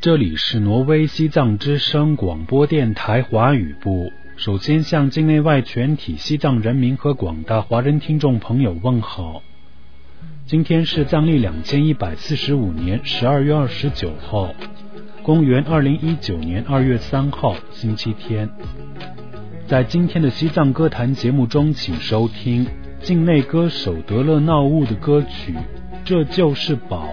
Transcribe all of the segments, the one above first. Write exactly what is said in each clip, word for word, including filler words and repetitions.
这里是挪威西藏之声广播电台华语部。首先向境内外全体西藏人民和广大华人听众朋友问好。今天是藏历两千一百四十五年十二月二十九号，公元二零一九年二月三号，星期天。在今天的西藏歌坛节目中，请收听境内歌手德勒闹悟的歌曲《这就是宝》。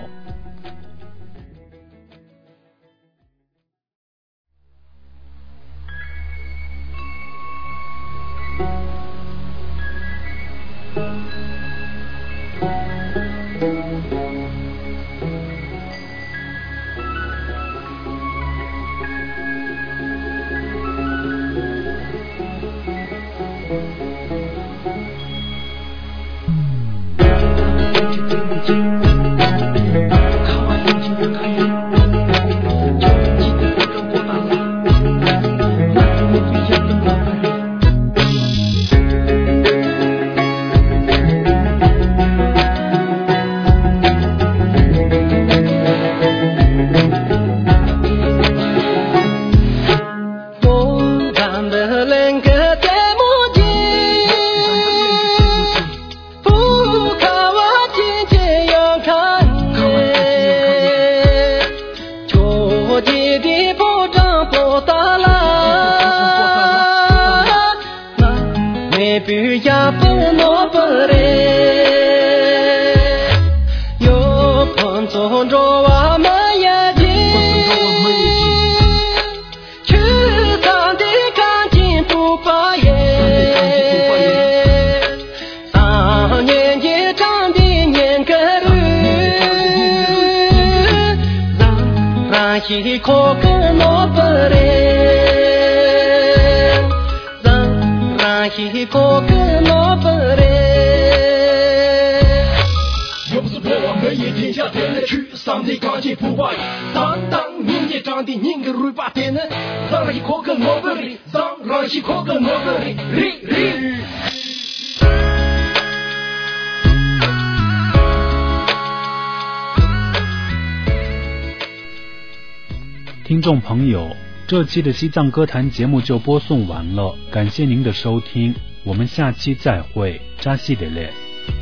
听众朋友，这期的西藏歌坛节目就播送完了，感谢您的收听，我们下期再会，扎西德勒。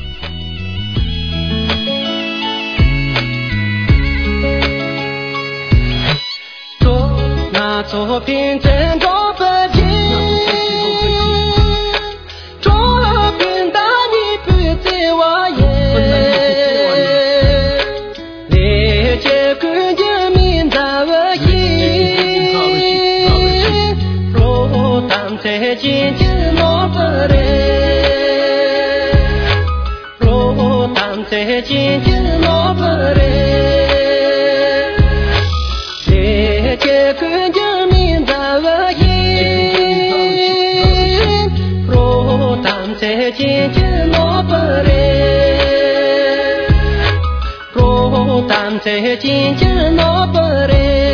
做那作品真着不平，作品大你不在我眼，来接根就明在我心，若当在紧紧拿不来，若当在紧紧拿不来，来接根就明在我心，若当在紧紧拿不来，若当在紧紧拿不来。